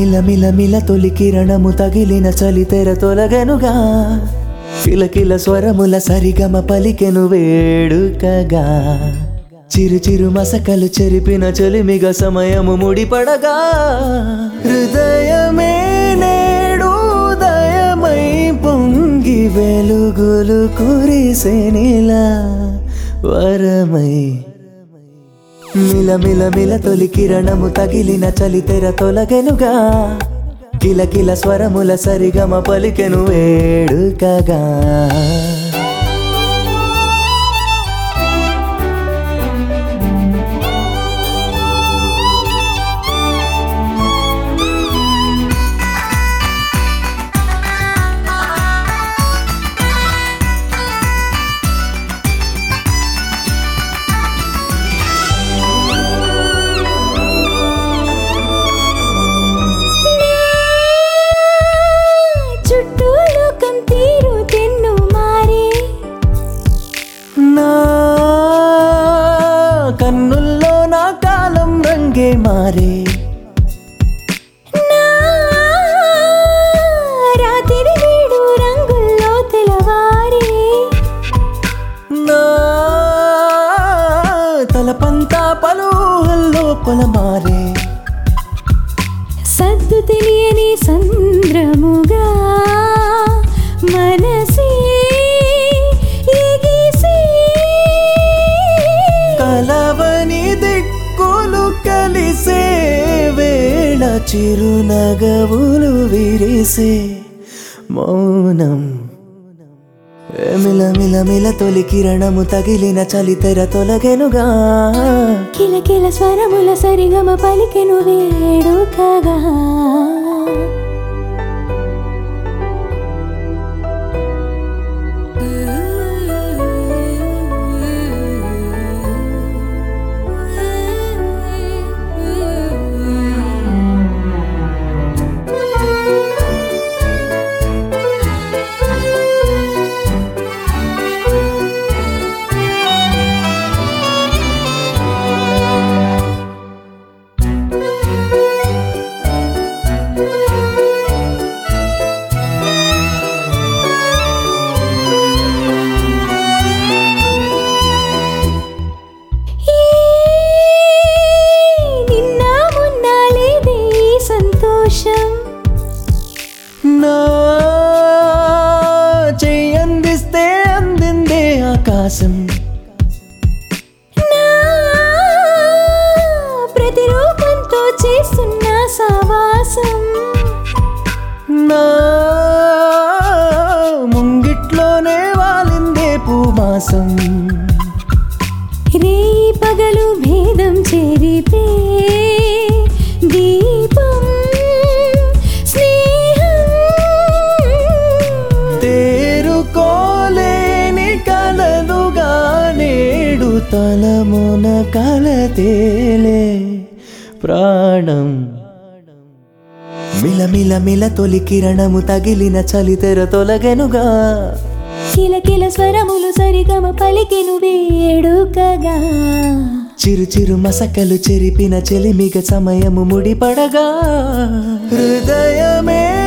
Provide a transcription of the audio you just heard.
మిల మిల మిల తొలి కిరణము తగిలిన చలి తెర తొలగెనుగా కిలకిల స్వరముల సరిగమ పలికెను వేడుకగా చిరు చిరు మసకలు చెరిపిన చెలిమిగ సమయము ముడిపడగా హృదయమే నేడు ఉదయమై పొంగి వెలుగులు కురిసెనిలా వరమై మిల మిల మిల తొలి కిరణము తగిలిన చలి తెర తొలగెనుగా కిలకిల స్వరముల సరిగమ పలికెను వేడుకగా కన్నుల్లో నా కాలం రంగే మారే రాత్రి వేడు రంగుల్లో తెలవారే నా తలపంతా పలుహల్లో పొలమారే సద్దు తెలియని సంద్రముగా మనసే కలవని దిక్కులు కలిసే వేళ చిరునగవులు విరిసే మౌనం మిల మిల మిల తొలి కిరణము తగిలిన చలి తెర తొలగెనుగా కిలకిల స్వరముల సరిగమ పలికెను వేడుకగా నా చెయ్యందిస్తే అందిందే ఆకాశం ప్రతిరూపంతో చేస్తున్న సావాసం నా ముంగిట్లోనే వాలిందే పూమాసం రే పగలు భేదం చెరిపే దీపం స్నేహం తేరుకోలేని కలలుగా నేడు తలమున కలతేలే ప్రాణం మిల మిల మిల తొలి కిరణము తగిలిన చలి తెర తొలగెనుగా కిలకిల స్వరములు సరిగమ పలికెను వేడుకగా చిరు చిరు మసకలు చెరిపిన చెలిమిగ సమయము ముడిపడగా హృదయమే